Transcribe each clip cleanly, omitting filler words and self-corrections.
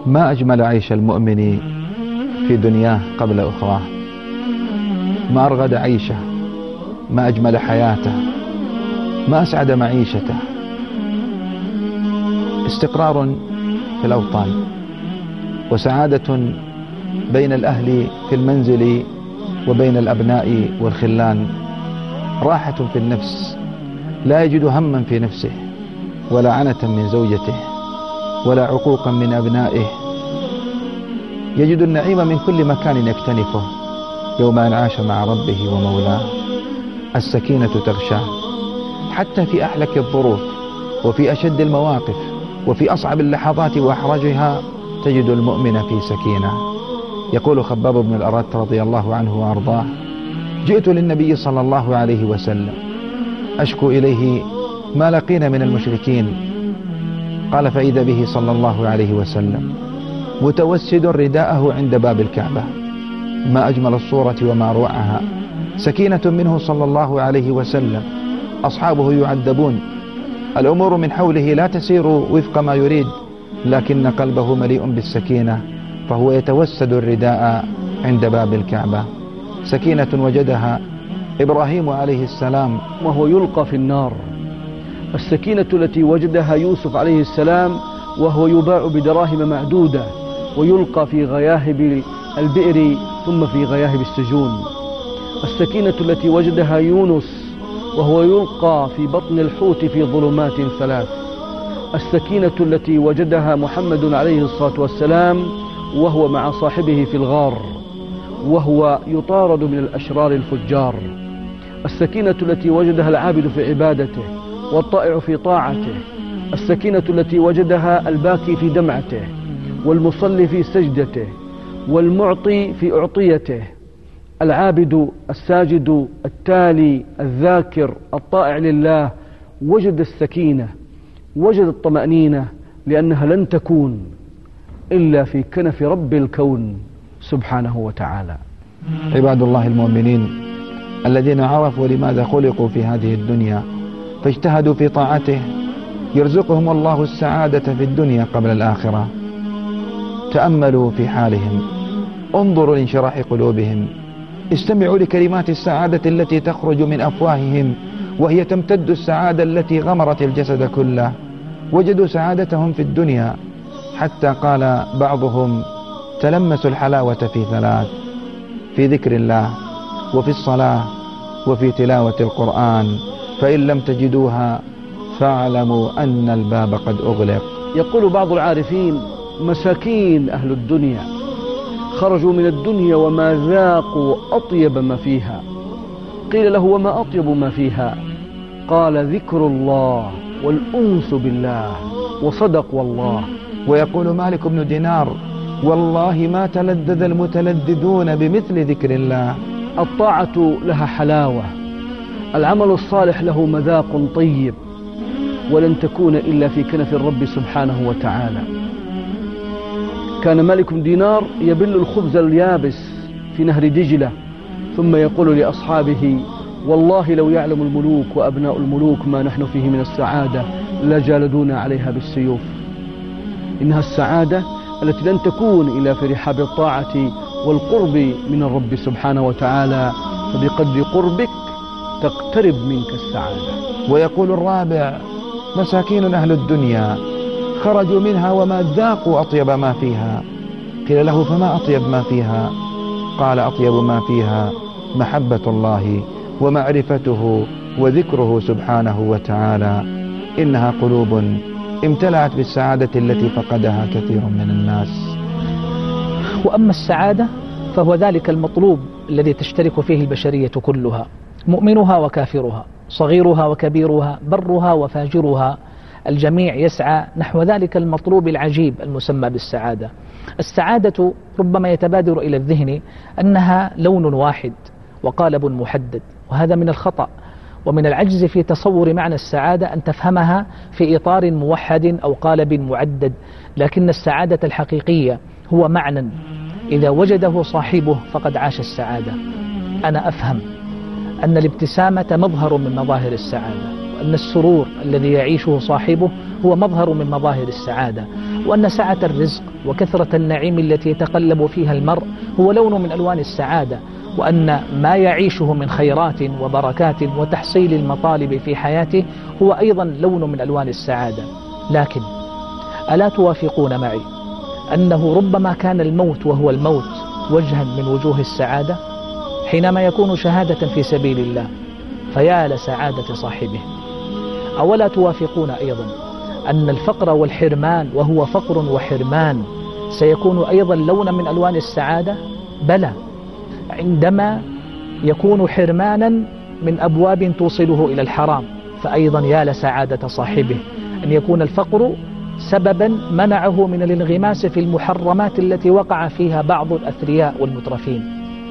ما أجمل عيش المؤمن في دنياه قبل أخراه، ما أرغد عيشه، ما أجمل حياته، ما أسعد معيشته. استقرار في الأوطان، وسعادة بين الأهل في المنزل وبين الأبناء والخلان، راحة في النفس، لا يجد هما في نفسه ولا عنة من زوجته ولا عقوقا من أبنائه، يجد النعيم من كل مكان يكتنفه يوم أن عاش مع ربه ومولاه. السكينة تغشاه حتى في أحلك الظروف وفي أشد المواقف وفي أصعب اللحظات وأحرجها تجد المؤمن في سكينة. يقول خباب بن الأرت رضي الله عنه وأرضاه: جئت للنبي صلى الله عليه وسلم أشكو إليه ما لقينا من المشركين، قال: فإذا به صلى الله عليه وسلم متوسد رداءه عند باب الكعبة. ما أجمل الصورة وما روعها، سكينة منه صلى الله عليه وسلم، أصحابه يعذبون، الأمور من حوله لا تسير وفق ما يريد، لكن قلبه مليء بالسكينة، فهو يتوسد الرداء عند باب الكعبة. سكينة وجدها إبراهيم عليه السلام وهو يلقى في النار، السكينة التي وجدها يوسف عليه السلام وهو يباع بدراهم معدودة ويلقى في غياهب البئر ثم في غياهب السجون، السكينة التي وجدها يونس وهو يلقى في بطن الحوت في ظلمات ثلاث، السكينة التي وجدها محمد عليه الصلاة والسلام وهو مع صاحبه في الغار وهو يطارد من الأشرار الفجار، السكينة التي وجدها العابد في عبادته والطائع في طاعته، السكينة التي وجدها الباكي في دمعته والمصلي في سجدته والمعطي في أعطيته، العابد الساجد التالي الذاكر الطائع لله وجد السكينة، وجد الطمأنينة، لأنها لن تكون إلا في كنف رب الكون سبحانه وتعالى. عباد الله المؤمنين الذين عرفوا لماذا خلقوا في هذه الدنيا فاجتهدوا في طاعته، يرزقهم الله السعادة في الدنيا قبل الآخرة. تأملوا في حالهم، انظروا لانشراح قلوبهم، استمعوا لكلمات السعادة التي تخرج من أفواههم، وهي تمتد السعادة التي غمرت الجسد كله. وجدوا سعادتهم في الدنيا حتى قال بعضهم: تلمسوا الحلاوة في ثلاث: في ذكر الله، وفي الصلاة، وفي تلاوة القرآن، فإن لم تجدوها فاعلموا أن الباب قد أغلق. يقول بعض العارفين: مساكين أهل الدنيا خرجوا من الدنيا وما ذاقوا أطيب ما فيها. قيل له: وما أطيب ما فيها؟ قال: ذكر الله والأنس بالله، وصدق والله. ويقول مالك بن دينار: والله ما تلذذ المتلذذون بمثل ذكر الله. الطاعة لها حلاوة، العمل الصالح له مذاق طيب، ولن تكون إلا في كنف الرب سبحانه وتعالى. كان مالك بن دينار يبل الخبز اليابس في نهر دجلة، ثم يقول لأصحابه: والله لو يعلم الملوك وأبناء الملوك ما نحن فيه من السعادة لجالدونا عليها بالسيوف. إنها السعادة التي لن تكون إلا في رحاب الطاعة والقرب من الرب سبحانه وتعالى، فبقدر قربك تقترب منك السعادة. ويقول الرابع: مساكين أهل الدنيا خرجوا منها وما ذاقوا أطيب ما فيها. قيل له: فما أطيب ما فيها؟ قال: أطيب ما فيها محبة الله ومعرفته وذكره سبحانه وتعالى. إنها قلوب امتلأت بالسعادة التي فقدها كثير من الناس. وأما السعادة فهو ذلك المطلوب الذي تشترك فيه البشرية كلها، مؤمنها وكافرها، صغيرها وكبيرها، برها وفاجرها، الجميع يسعى نحو ذلك المطلوب العجيب المسمى بالسعادة. السعادة ربما يتبادر إلى الذهن أنها لون واحد وقالب محدد، وهذا من الخطأ ومن العجز في تصور معنى السعادة أن تفهمها في إطار موحد أو قالب معدد، لكن السعادة الحقيقية هو معنى إذا وجده صاحبه فقد عاش السعادة. أنا أفهم أن الابتسامة مظهر من مظاهر السعادة، وأن السرور الذي يعيشه صاحبه هو مظهر من مظاهر السعادة، وأن سعة الرزق وكثرة النعيم التي يتقلب فيها المرء هو لون من ألوان السعادة، وأن ما يعيشه من خيرات وبركات وتحصيل المطالب في حياته هو أيضا لون من ألوان السعادة. لكن ألا توافقون معي أنه ربما كان الموت وهو الموت وجها من وجوه السعادة حينما يكون شهادة في سبيل الله، فيا لسعادة صاحبه. أولا توافقون أيضا أن الفقر والحرمان وهو فقر وحرمان سيكون أيضا لون من ألوان السعادة؟ بلى، عندما يكون حرمانا من أبواب توصله إلى الحرام فأيضا يا لسعادة صاحبه أن يكون الفقر سببا منعه من الانغماس في المحرمات التي وقع فيها بعض الأثرياء والمترفين.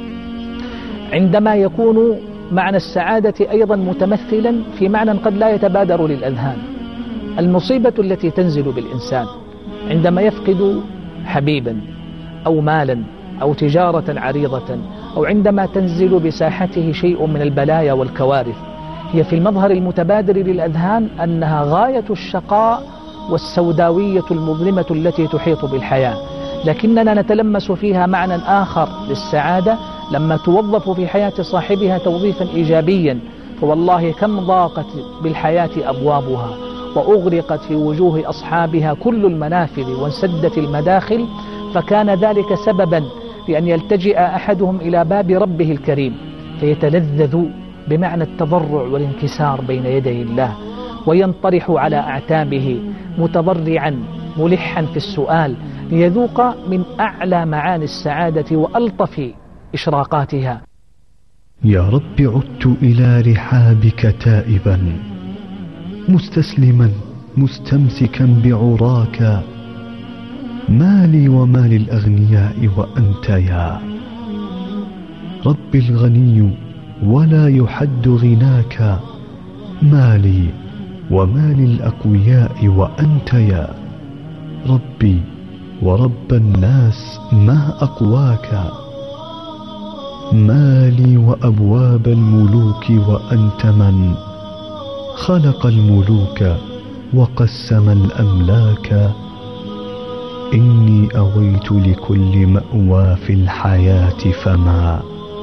عندما يكون معنى السعادة أيضا متمثلا في معنى قد لا يتبادر للأذهان، المصيبة التي تنزل بالإنسان عندما يفقد حبيبا أو مالا أو تجارة عريضة، أو عندما تنزل بساحته شيء من البلايا والكوارث، هي في المظهر المتبادر للأذهان أنها غاية الشقاء والسوداوية المظلمة التي تحيط بالحياة، لكننا نتلمس فيها معنى آخر للسعادة لما توظف في حياة صاحبها توظيفا إيجابيا. فوالله كم ضاقت بالحياة أبوابها وأغرقت في وجوه أصحابها كل المنافذ وانسدت المداخل، فكان ذلك سببا لأن يلتجئ أحدهم إلى باب ربه الكريم فيتلذذ بمعنى التضرع والانكسار بين يدي الله، وينطرح على أعتابه متضرعا ملحا في السؤال ليذوق من أعلى معاني السعادة وألطف إشراقاتها. يا رب عدت إلى رحابك تائبا مستسلما مستمسكا بعراك، مالي ومال الأغنياء وأنت يا رب الغني ولا يحد غناك، مالي ومال الأقوياء وأنت يا ربي ورب الناس ما أقواك، مالي وأبواب الملوك وأنت من خلق الملوك وقسم الأملاك، إني أويت لكل مأوى في الحياة فما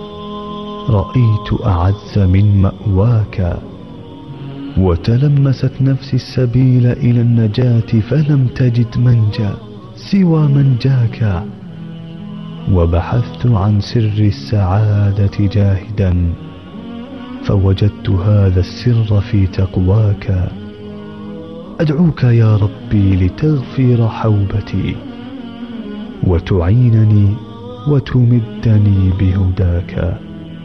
رأيت أعز من مأواك، وتلمست نفسي السبيل إلى النجاة فلم تجد منجا سوى من جاك، وبحثت عن سر السعادة جاهدا فوجدت هذا السر في تقواك، أدعوك يا ربي لتغفر حوبتي وتعينني وتمدني بهداك.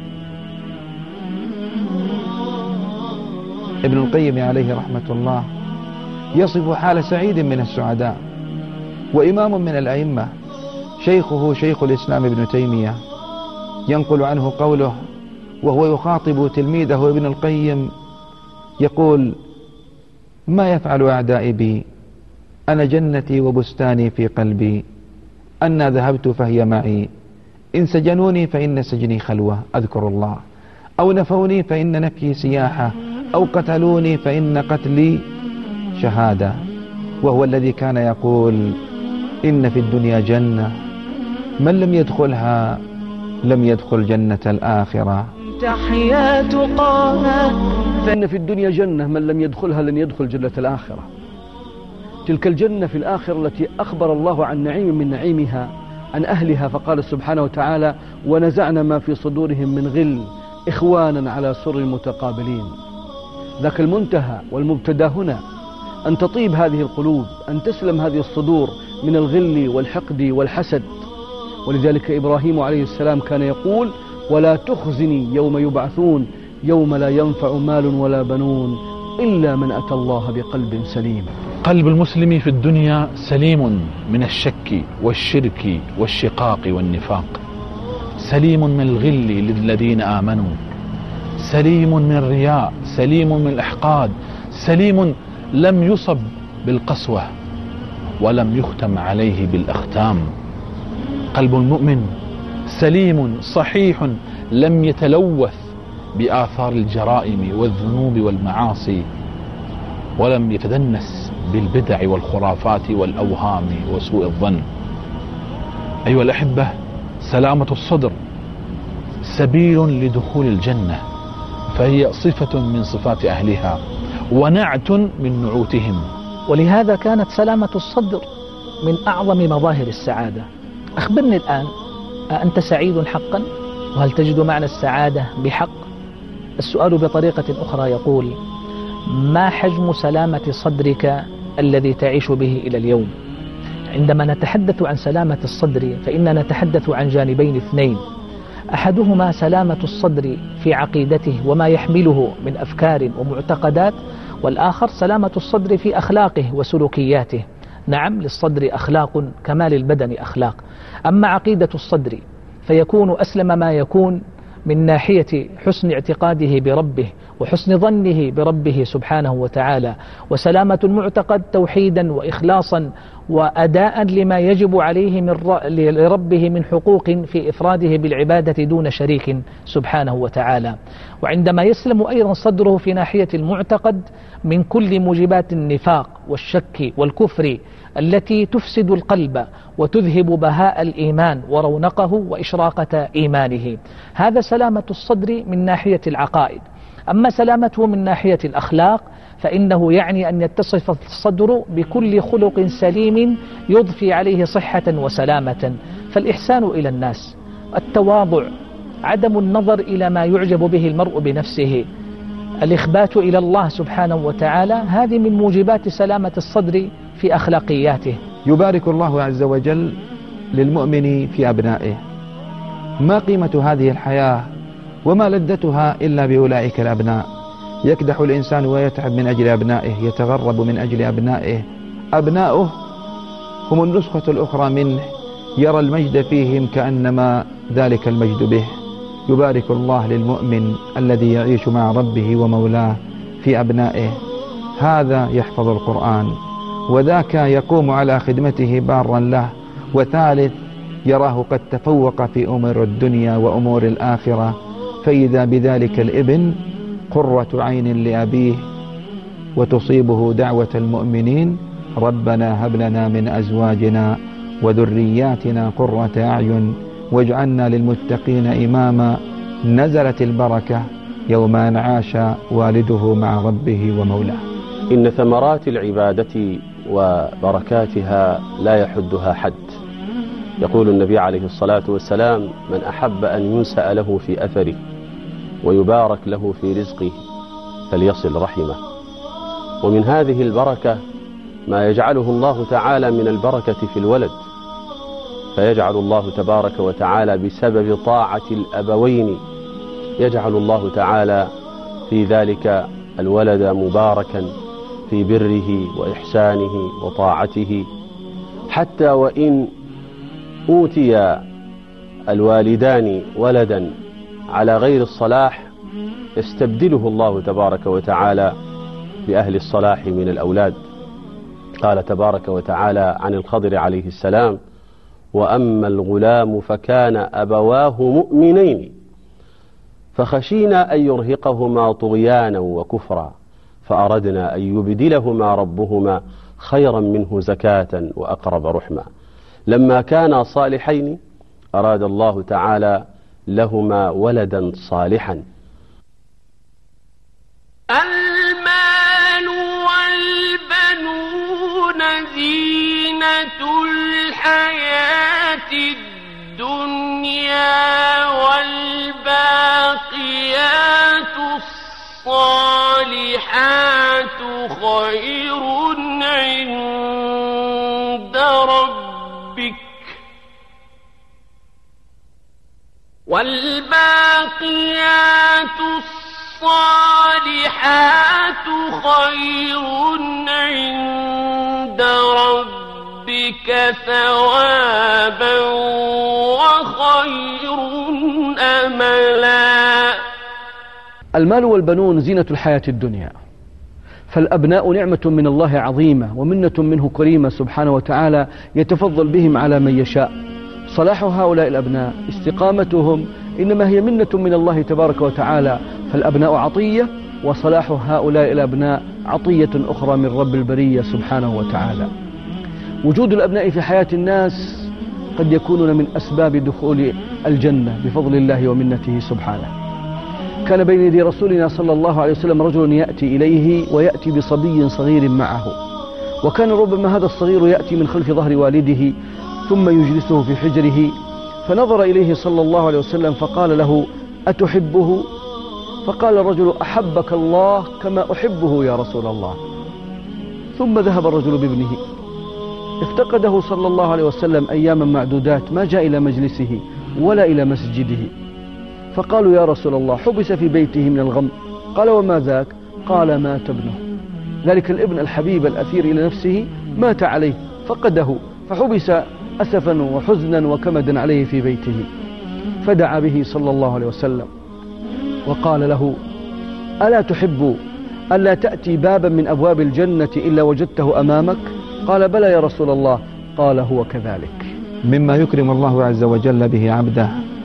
ابن القيم عليه رحمة الله يصف حال سعيد من السعداء وإمام من الأئمة، شيخه شيخ الإسلام ابن تيمية، ينقل عنه قوله وهو يخاطب تلميذه ابن القيم يقول: ما يفعل أعدائي بي؟ أنا جنتي وبستاني في قلبي، أنا ذهبت فهي معي، إن سجنوني فإن سجني خلوة أذكر الله، أو نفوني فإن نفي سياحة، أو قتلوني فإن قتلي شهادة. وهو الذي كان يقول: إن في الدنيا جنة من لم يدخلها لم يدخل جنة الآخرة. تحيات قاها فإن في الدنيا جنة من لم يدخلها لن يدخل جنة الآخرة. تلك الجنة في الآخرة التي أخبر الله عن نعيم من نعيمها عن أهلها، فقال سبحانه وتعالى: ونزعنا ما في صدورهم من غل إخوانا على سر متقابلين. ذاك المنتهى والمبتدا هنا أن تطيب هذه القلوب، أن تسلم هذه الصدور من الغل والحقد والحسد. ولذلك إبراهيم عليه السلام كان يقول: ولا تخزني يوم يبعثون يوم لا ينفع مال ولا بنون إلا من أتى الله بقلب سليم. قلب المسلم في الدنيا سليم من الشك والشرك والشقاق والنفاق، سليم من الغل للذين آمنوا، سليم من الرياء، سليم من الإحقاد، سليم لم يصب بالقسوة ولم يختم عليه بالأختام. قلب المؤمن سليم صحيح لم يتلوث بآثار الجرائم والذنوب والمعاصي، ولم يتدنس بالبدع والخرافات والأوهام وسوء الظن. أيها الأحبة، سلامة الصدر سبيل لدخول الجنة، فهي صفة من صفات أهلها ونعت من نعوتهم. ولهذا كانت سلامة الصدر من أعظم مظاهر السعادة. أخبرني الآن، أنت سعيد حقا؟ وهل تجد معنى السعادة بحق؟ السؤال بطريقة أخرى يقول: ما حجم سلامة صدرك الذي تعيش به إلى اليوم؟ عندما نتحدث عن سلامة الصدر فإننا نتحدث عن جانبين اثنين، أحدهما سلامة الصدر في عقيدته وما يحمله من أفكار ومعتقدات، والآخر سلامة الصدر في أخلاقه وسلوكياته. نعم، للصدر أخلاق كما للبدن أخلاق. أما عقيدة الصدر فيكون أسلم ما يكون من ناحية حسن اعتقاده بربه وحسن ظنه بربه سبحانه وتعالى، وسلامة المعتقد توحيدا وإخلاصا وأداء لما يجب عليه لربه من حقوق في إفراده بالعبادة دون شريك سبحانه وتعالى. وعندما يسلم أيضا صدره في ناحية المعتقد من كل موجبات النفاق والشك والكفر التي تفسد القلب وتذهب بهاء الإيمان ورونقه وإشراقة إيمانه. هذا سلامة الصدر من ناحية العقائد. أما سلامته من ناحية الأخلاق فإنه يعني أن يتصف الصدر بكل خلق سليم يضفي عليه صحة وسلامة، فالإحسان إلى الناس، التواضع، عدم النظر إلى ما يعجب به المرء بنفسه، الإخبات إلى الله سبحانه وتعالى، هذه من موجبات سلامة الصدر في أخلاقياته. يبارك الله عز وجل للمؤمن في أبنائه. ما قيمة هذه الحياة وما لذتها إلا بأولئك الأبناء. يكدح الإنسان ويتعب من أجل أبنائه، يتغرب من أجل أبنائه. أبناؤه هم النسخة الأخرى منه، يرى المجد فيهم كأنما ذلك المجد به. يبارك الله للمؤمن الذي يعيش مع ربه ومولاه في أبنائه. هذا يحفظ القرآن، وذاك يقوم على خدمته بارا له، وثالث يراه قد تفوق في أمور الدنيا وأمور الآخرة، فإذا بذلك الابن قرة عين لأبيه، وتصيبه دعوة المؤمنين: ربنا هب لنا من أزواجنا وذرياتنا قرة أعين واجعلنا للمتقين إماما. نزلت البركة يوم أن عاش والده مع ربه ومولاه. إن ثمرات العبادة وبركاتها لا يحدها حد. يقول النبي عليه الصلاة والسلام: من أحب أن ينسأ له في أثره ويبارك له في رزقه فليصل رحمه. ومن هذه البركة ما يجعله الله تعالى من البركة في الولد، فيجعل الله تبارك وتعالى بسبب طاعة الأبوين يجعل الله تعالى في ذلك الولد مباركا في بره وإحسانه وطاعته، حتى وإن أوتي الوالدان ولدا على غير الصلاح يستبدله الله تبارك وتعالى بأهل الصلاح من الأولاد. قال تبارك وتعالى عن الخضر عليه السلام: وأما الغلام فكان أبواه مؤمنين فخشينا أن يرهقهما طغيانا وكفرا فأردنا أن يبدلهما ربهما خيرا منه زكاة وأقرب رحما. لما كانا صالحين أراد الله تعالى لهما ولدا صالحا. المال والبنون زينة الحياة الدنيا والباقيات الصالحات خير عند ربك والباقيات الصالحات خير عند ربك ثوابا وخير أملا. المال والبنون زينة الحياة الدنيا، فالأبناء نعمة من الله عظيمة ومنة منه كريمة سبحانه وتعالى يتفضل بهم على من يشاء. صلاح هؤلاء الأبناء، استقامتهم، إنما هي منة من الله تبارك وتعالى، فالأبناء عطية وصلاح هؤلاء الأبناء عطية أخرى من رب البرية سبحانه وتعالى. وجود الأبناء في حياة الناس قد يكونون من أسباب دخول الجنة بفضل الله ومنته سبحانه. كان بين يدي رسولنا صلى الله عليه وسلم رجل يأتي إليه ويأتي بصبي صغير معه، وكان ربما هذا الصغير يأتي من خلف ظهر والده ثم يجلسه في حجره، فنظر إليه صلى الله عليه وسلم فقال له: أتحبه؟ فقال الرجل: أحبك الله كما أحبه يا رسول الله. ثم ذهب الرجل بابنه، افتقده صلى الله عليه وسلم أياما معدودات، ما جاء إلى مجلسه ولا إلى مسجده. فقالوا: يا رسول الله، حبس في بيته من الغم. قال: وما ذاك؟ قال: مات ابنه، ذلك الابن الحبيب الأثير إلى نفسه مات عليه، فقده، فحبس أسفا وحزنا وكمدا عليه في بيته. فدعا به صلى الله عليه وسلم وقال له: ألا تحب ألا تأتي بابا من أبواب الجنة إلا وجدته أمامك؟ قال: بلى يا رسول الله. قال: هو كذلك. مما يكرم الله عز وجل به عبده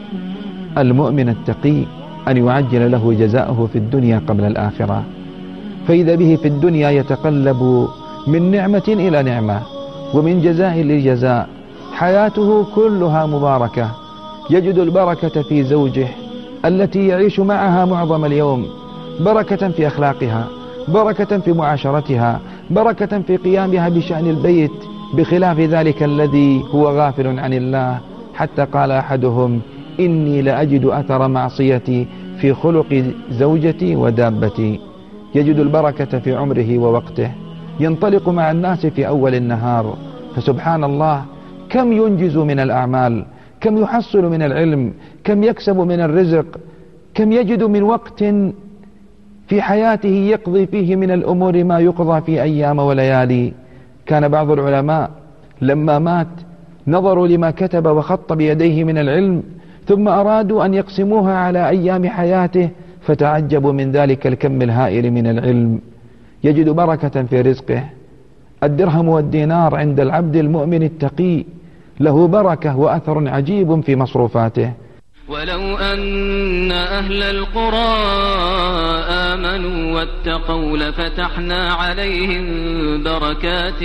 المؤمن التقي أن يعجل له جزاءه في الدنيا قبل الآخرة، فإذا به في الدنيا يتقلب من نعمة إلى نعمة ومن جزاء لجزاء، حياته كلها مباركة، يجد البركة في زوجه التي يعيش معها معظم اليوم، بركة في أخلاقها، بركة في معاشرتها، بركة في قيامها بشأن البيت، بخلاف ذلك الذي هو غافل عن الله. حتى قال أحدهم: إني لأجد أثر معصيتي في خلق زوجتي ودابتي. يجد البركة في عمره ووقته، ينطلق مع الناس في أول النهار، فسبحان الله كم ينجز من الأعمال، كم يحصل من العلم، كم يكسب من الرزق، كم يجد من وقت في حياته يقضي فيه من الأمور ما يقضى في أيام وليالي. كان بعض العلماء لما مات نظروا لما كتب وخط بيديه من العلم، ثم أرادوا أن يقسموها على أيام حياته، فتعجبوا من ذلك الكم الهائل من العلم. يجد بركة في رزقه. الدرهم والدينار عند العبد المؤمن التقي له بركة وأثر عجيب في مصروفاته. ولو أن أهل القرى آمنوا واتقوا لفتحنا عليهم بركات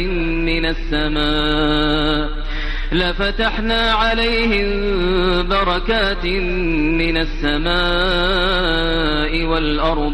من السماء والأرض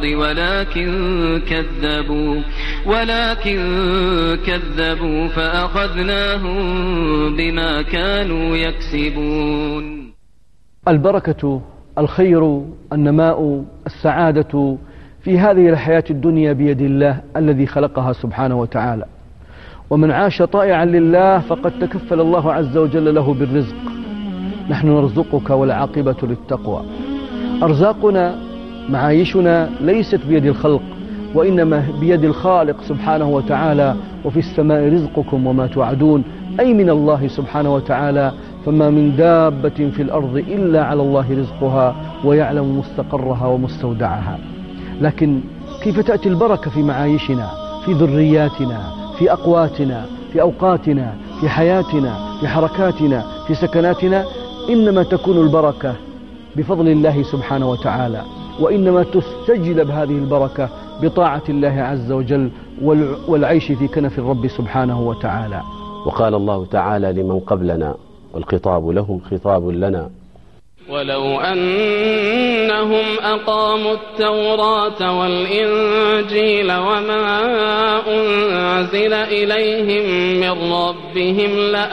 ولكن كذبوا فأخذناهم بما كانوا يكسبون. البركة، الخير، النماء، السعادة في هذه الحياة الدنيا بيد الله الذي خلقها سبحانه وتعالى. ومن عاش طائعا لله فقد تكفل الله عز وجل له بالرزق. نحن نرزقك والعاقبة للتقوى. أرزاقنا، معايشنا ليست بيد الخلق، وإنما بيد الخالق سبحانه وتعالى. وفي السماء رزقكم وما توعدون، أي من الله سبحانه وتعالى. فما من دابة في الأرض إلا على الله رزقها ويعلم مستقرها ومستودعها. لكن كيف تأتي البركة في معايشنا، في ذرياتنا، في أقواتنا، في أوقاتنا، في حياتنا، في حركاتنا، في سكناتنا؟ إنما تكون البركة بفضل الله سبحانه وتعالى، وإنما تستجلب هذه البركة بطاعة الله عز وجل والعيش في كنف الرب سبحانه وتعالى. وقال الله تعالى لمن قبلنا والخطاب لهم خطاب لنا: ولو أنهم أقاموا التوراة والإنجيل وما أنزل إليهم من ربهم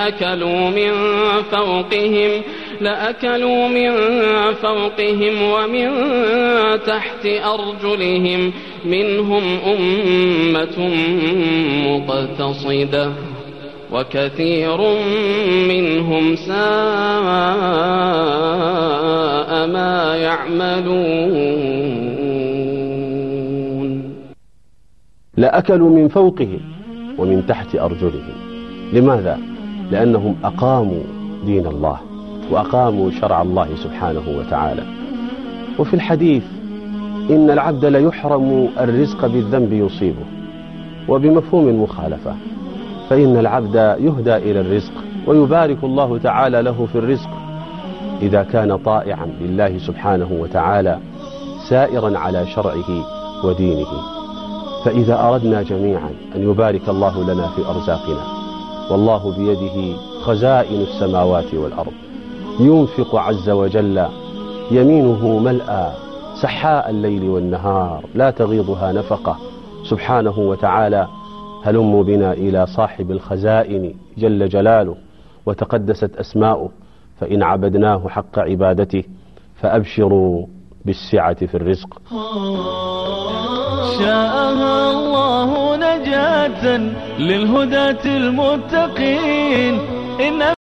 لأكلوا من فوقهم ومن تحت أرجلهم، منهم أمة مقتصدة وكثير منهم ساء ما يعملون. لأكلوا من فوقهم ومن تحت أرجلهم. لماذا؟ لأنهم أقاموا دين الله وأقاموا شرع الله سبحانه وتعالى. وفي الحديث: إن العبد ليحرم الرزق بالذنب يصيبه، وبمفهوم المخالفة، فإن العبد يهدى إلى الرزق ويبارك الله تعالى له في الرزق إذا كان طائعا لله سبحانه وتعالى سائرا على شرعه ودينه. فإذا أردنا جميعا أن يبارك الله لنا في أرزاقنا، والله بيده خزائن السماوات والأرض، ينفق عز وجل، يمينه ملأى سحاء الليل والنهار لا تغيضها نفقة سبحانه وتعالى. هلموا بنا إلى صاحب الخزائن جل جلاله وتقدست أسماؤه، فإن عبدناه حق عبادته فأبشروا بالسعة في الرزق. شاءها الله نجاة للهداة المتقين.